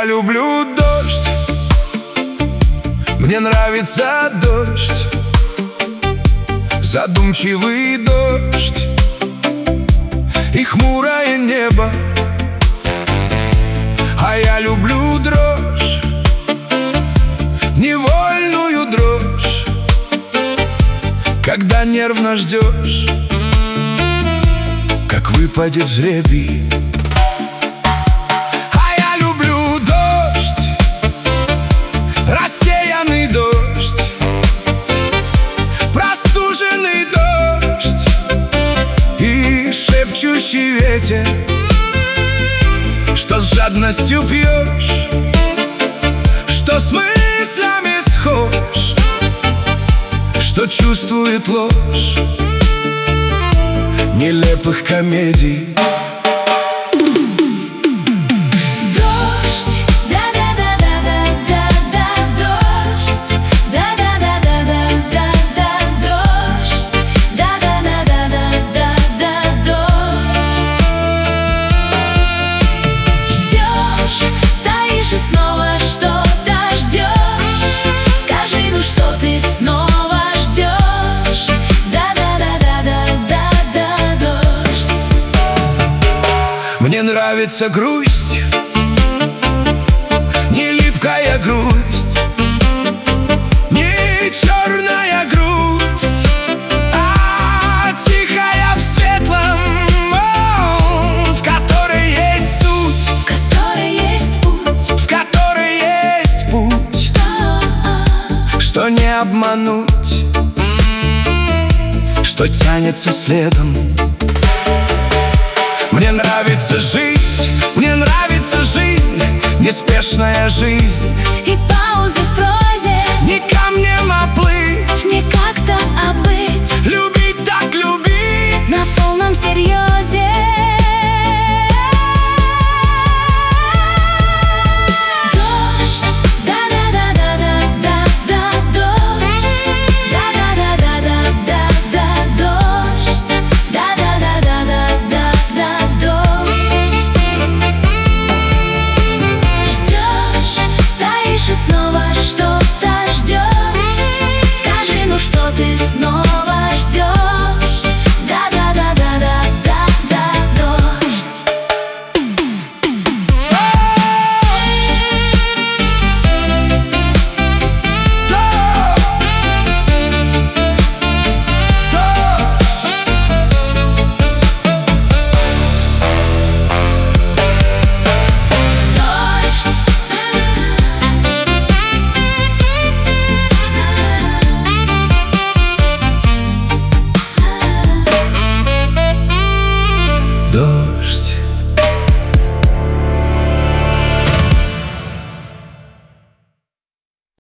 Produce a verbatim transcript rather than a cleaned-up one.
люблю дождь, мне нравится дождь, задумчивый дождь и хмурое небо. А я люблю дрожь, невольную дрожь, когда нервно ждешь, как выпадет жребий. А я люблю дождь, рассеянный дождь, простуженный дождь и шепчущий ветер, что с жадностью пьешь, что с мыслями схож, что чувствует ложь нелепых комедий. Мне нравится грусть, не липкая грусть, не черная грусть, а тихая в светлом, о, в которой есть суть, в которой есть путь, в которой есть путь, что не обмануть, что тянется следом. Мне нравится жить, мне нравится жизнь, неспешная жизнь, и паузы в прозе, не камнем, а плыть, не как-то, а быть. Любить